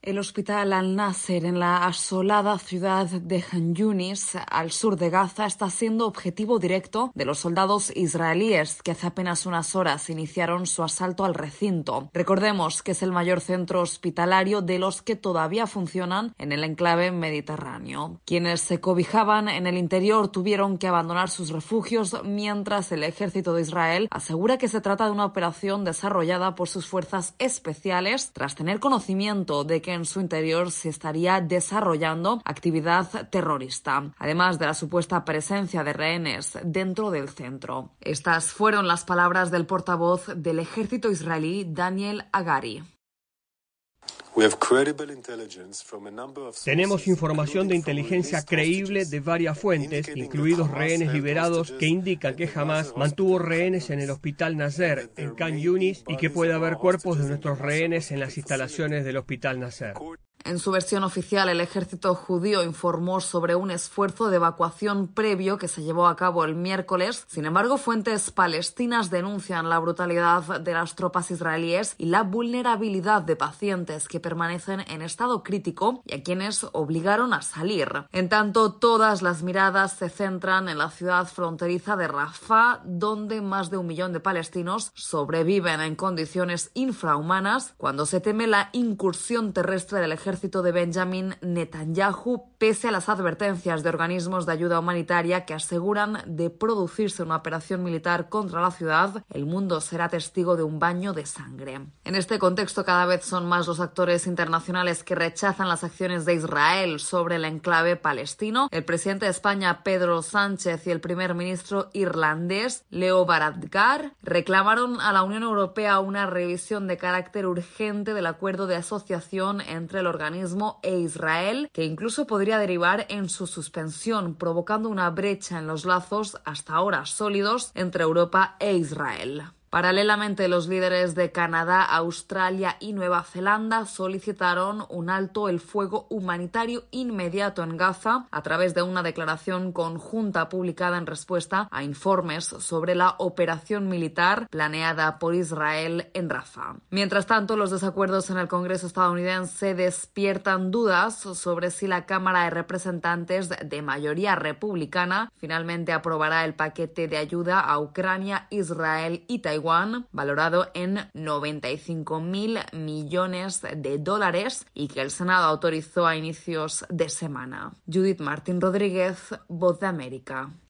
El hospital Al-Nasser en la asolada ciudad de Khan Yunis, al sur de Gaza, está siendo objetivo directo de los soldados israelíes que hace apenas unas horas iniciaron su asalto al recinto. Recordemos que es el mayor centro hospitalario de los que todavía funcionan en el enclave mediterráneo. Quienes se cobijaban en el interior tuvieron que abandonar sus refugios, mientras el ejército de Israel asegura que se trata de una operación desarrollada por sus fuerzas especiales tras tener conocimiento de que en su interior se estaría desarrollando actividad terrorista, además de la supuesta presencia de rehenes dentro del centro. Estas fueron las palabras del portavoz del ejército israelí, Daniel Hagari. Tenemos información de inteligencia creíble de varias fuentes, incluidos rehenes liberados, que indican que Hamás mantuvo rehenes en el hospital Nasser, en Khan Yunis, y que puede haber cuerpos de nuestros rehenes en las instalaciones del hospital Nasser. En su versión oficial, el ejército judío informó sobre un esfuerzo de evacuación previo que se llevó a cabo el miércoles. Sin embargo, fuentes palestinas denuncian la brutalidad de las tropas israelíes y la vulnerabilidad de pacientes que permanecen en estado crítico y a quienes obligaron a salir. En tanto, todas las miradas se centran en la ciudad fronteriza de Rafah, donde más de 1 millón de palestinos sobreviven en condiciones infrahumanas cuando se teme la incursión terrestre del ejército de Benjamin Netanyahu, pese a las advertencias de organismos de ayuda humanitaria que aseguran de producirse una operación militar contra la ciudad, el mundo será testigo de un baño de sangre. En este contexto, cada vez son más los actores internacionales que rechazan las acciones de Israel sobre el enclave palestino. El presidente de España, Pedro Sánchez, y el primer ministro irlandés, Leo Varadkar, reclamaron a la Unión Europea una revisión de carácter urgente del acuerdo de asociación entre el organismo e Israel, que incluso podría derivar en su suspensión, provocando una brecha en los lazos hasta ahora sólidos entre Europa e Israel. Paralelamente, los líderes de Canadá, Australia y Nueva Zelanda solicitaron un alto el fuego humanitario inmediato en Gaza a través de una declaración conjunta publicada en respuesta a informes sobre la operación militar planeada por Israel en Rafah. Mientras tanto, los desacuerdos en el Congreso estadounidense despiertan dudas sobre si la Cámara de Representantes de mayoría republicana finalmente aprobará el paquete de ayuda a Ucrania, Israel y Taiwán, valorado en 95.000 millones de dólares y que el Senado autorizó a inicios de semana. Judith Martín Rodríguez, Voz de América.